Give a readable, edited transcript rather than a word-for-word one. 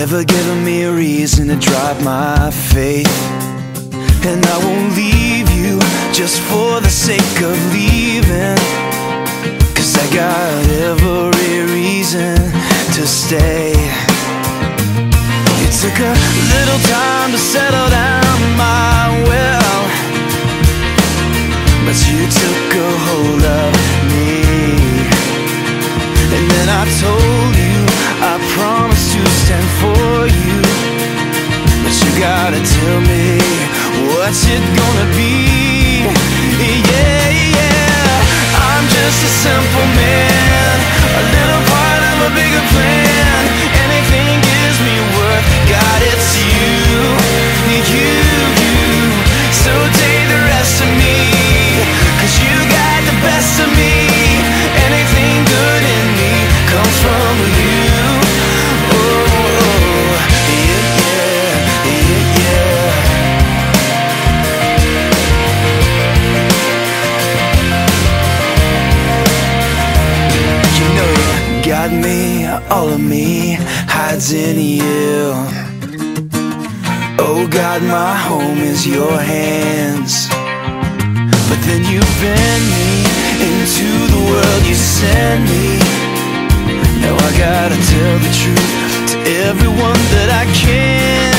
never given me a reason to drop my faith. And I won't leave you just for the sake of leaving, 'cause I got every reason to stay. It took a little time to settle down my well, but you took a hold of me. And then I told you I promised to stand for you, but you gotta tell me what's it gonna be. Yeah, yeah, I'm just a simple man, a little part of a bigger plan. Anything gives me worth, God, it's you, you. So take the rest of me, 'cause you got the best of me. Anything good in me comes from you. Oh, yeah, yeah, yeah. You know you got me, all of me hides in you. Oh God, my home is your hands, but then you bend me into the world you send me. Now I gotta tell the truth to everyone that I can.